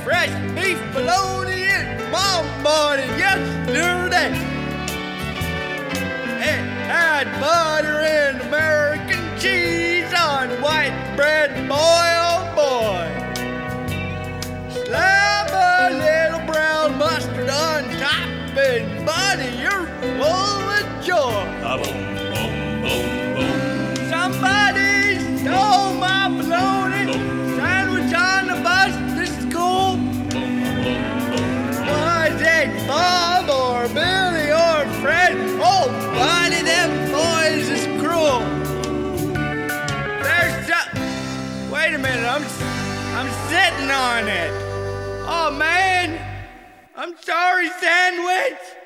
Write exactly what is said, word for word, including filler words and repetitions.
fresh beef bologna and mom morning yesterday. It had butter and American cheese on white bread, boy, oh boy. Slap a little brown mustard on top, and buddy, you're full of joy. Boom, boom, boom, boom. Somebody stole my bologna sandwich on the bus to school. Was it Bob or Billy or Fred? Oh, buddy, them boys is cruel. There's some... Wait a minute, I'm, I'm sitting on it. Oh, man, I'm sorry, sandwich.